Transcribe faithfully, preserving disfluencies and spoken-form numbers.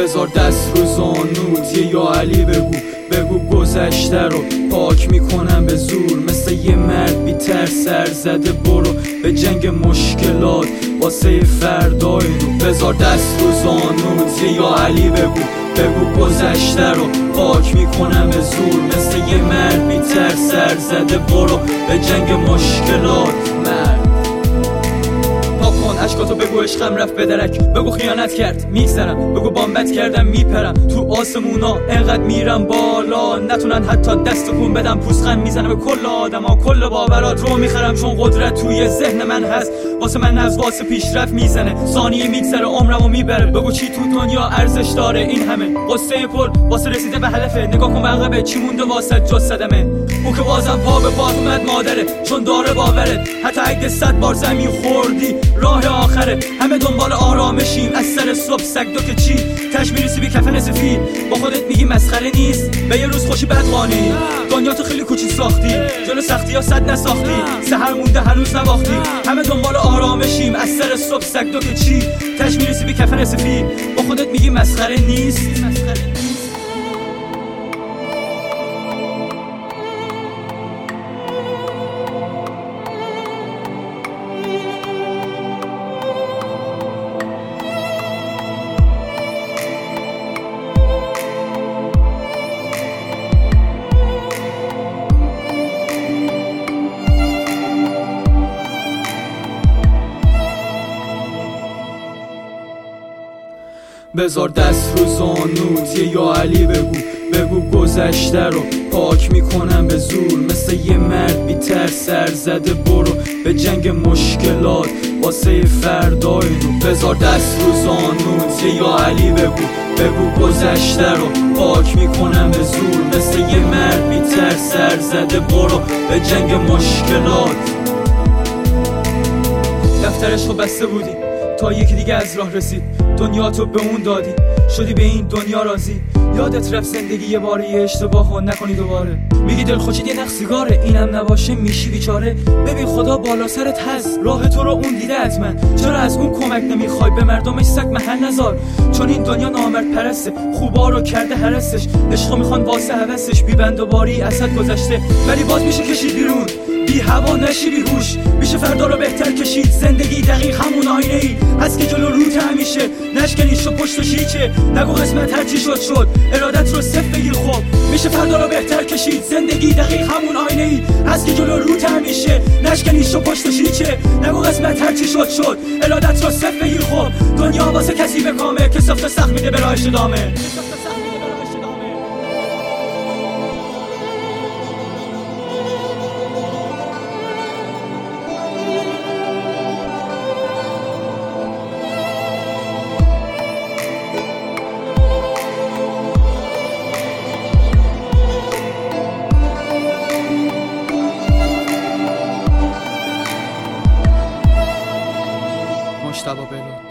بذار دست رو زانوت یه یا علی بگو بگو گذشته رو پاک میکنم به زور، مثل یه مرد بی ترس سر زده برو به جنگ مشکلات واسه فردای رو. بذار دست رو زانوت یه یا علی بگو بگو گذشته رو پاک میکنم به زور، مثل یه مرد بی ترس سر زده برو به جنگ مشکلات. مرد اشکاتو بگو عشقم رفت به درک، بگو خیانت کرد میگذرم، بگو بامبت کردم میپرم تو آسمونا انقدر میرم بالا نتونن حتی دست کن بدم، پوزخند میزنم به کل آدما کل باورات رو میخرم، چون قدرت توی ذهن من هست واسه من از واسه پیشرفت میزنه، ثانیه میگذره عمرمو میبره، بگو چی تو دنیا ارزش داره این همه قصه پر واسه رسیده به هدفه، نگاه کن به عقبه چی مونده واسه جز صدمه، او که بازم پا به پات اومد مادره چون داره باورت، حتی اگه صد بار زمین خوردی راه آخره، همه دنبال آرامشیم از سر صبح سگ دو که چی تش میرسی به کفن سفید، با خودت میگی مسخره نیست به یه روز خوشی بد قانی، دنیا تو خیلی کوچیک ساختی جلو سختی ها صد نساختی، سحر مونده هنوز نباختی، همه دنبال آرامشیم از سر صبح سگ دو که چی تش میرسی به کفن سفید، با خودت میگی مسخره نیست. بذار دست رو زانوت یه یا علی بگو بگو گذشته رو پاک میکنم به زور، مثل یه مرد بی ترس سر زده برو به جنگ مشکلات واسه فردای رو. بذار دست رو زانوت یه یا علی بگو بگو گذشته رو پاک میکنم به زور، مثل یه مرد بی ترس سر زده برو به جنگ مشکلات. دفترش رو بسته بودی تا یکی دیگه از راه رسید، دنیا تو به اون دادی شدی به این دنیا راضی، یادت رفت زندگی یه باره یه اشتباه و نکنی دوباره، میگی دل خوشید یه نخ سیگاره اینم نباشه میشی بیچاره، ببین خدا بالا سرت هست راه تو رو اون دیده حتما، چرا از اون کمک نمیخوای به مردمش سگ محل نذار، چون این دنیا نامرد پرسته خوبا رو کرده هرسش، عشقو میخوان واسه هوسش بی بند و باری اسد گذشته ولی باز میشه کشید بیرون، بی هوا نشی بی هوش، میشه فردا رو بهتر کشید، زندگی دقیق همون آینه ای از که جلو روت همیشه نشکنیش و پشت و شیچه، نگو قسمت هرچی شد شد ارادت رو صفر بگیر، خوب میشه فردا رو بهتر کشید، زندگی دقیق همون آینه ای از که جلو روت همیشه نشکنیش و پشت و شیچه، نگو قسمت هرچی شد شد ارادت رو صفر بگیر، خوب دنیا واسه کسی به کامه که سفت سخت میده به راهش ادامه. مجتبی بلو